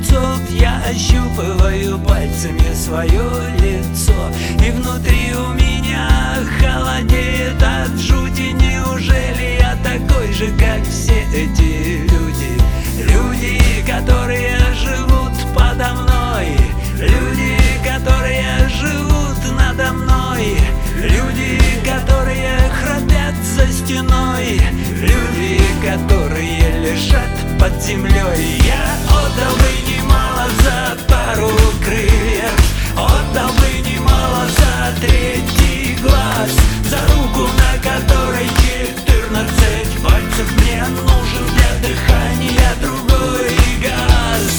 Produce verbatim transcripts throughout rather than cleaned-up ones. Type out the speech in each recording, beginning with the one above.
часов я ощупываю пальцами свое лицо, и внутри у меня холодеет от жути. Неужели я такой же, как все эти люди? Люди, которые живут подо мной, люди, которые живут надо мной, люди, которые храпят за стеной, люди, которые лежат под землей. Я отдал бы немало за пару крыльев, отдал бы немало за третий глаз, за руку, на которой четырнадцать пальцев. Мне нужен для дыхания другой газ.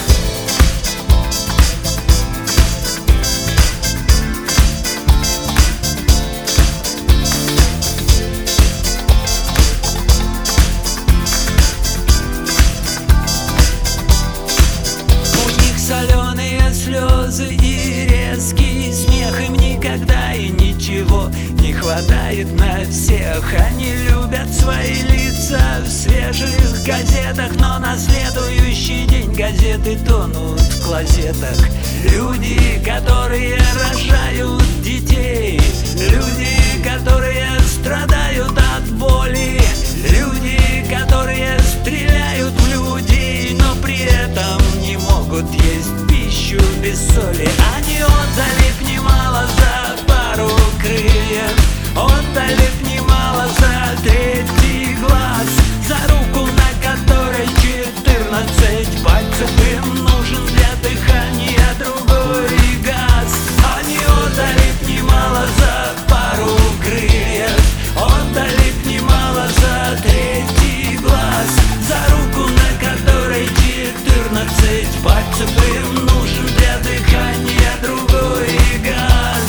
Соленые слезы и резкий смех, им никогда и ничего не хватает на всех. Они любят свои лица в свежих газетах, но на следующий день газеты тонут в клозетах. Люди, которые рожают детей, люди, которые страдают от боли, люди, которые стреляют в людей, но при этом не могут есть пищу без соли. Они отдали б немало за пару крыльев, отдали б немало за третий глаз, за руку, на которой четырнадцать пальцев. Им нужен для дыхания другой газ. Они отдали б немало за пару крыльев, отдали б немало за третий глаз, за руку, на которой четырнадцать пальцев. Им нужен для дыхания другой газ.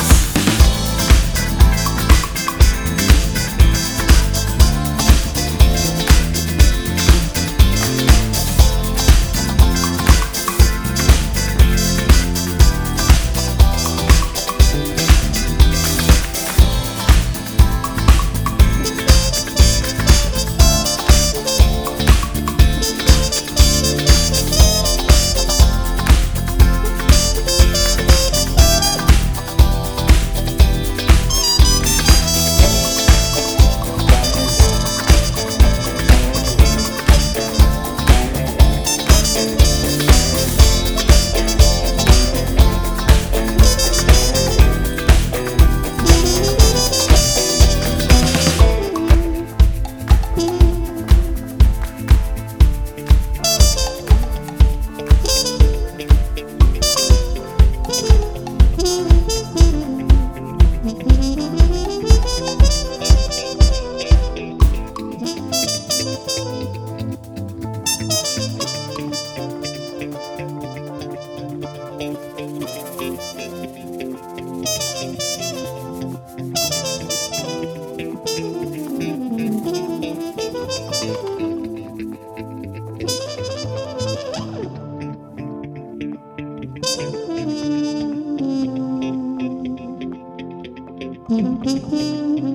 Thank you.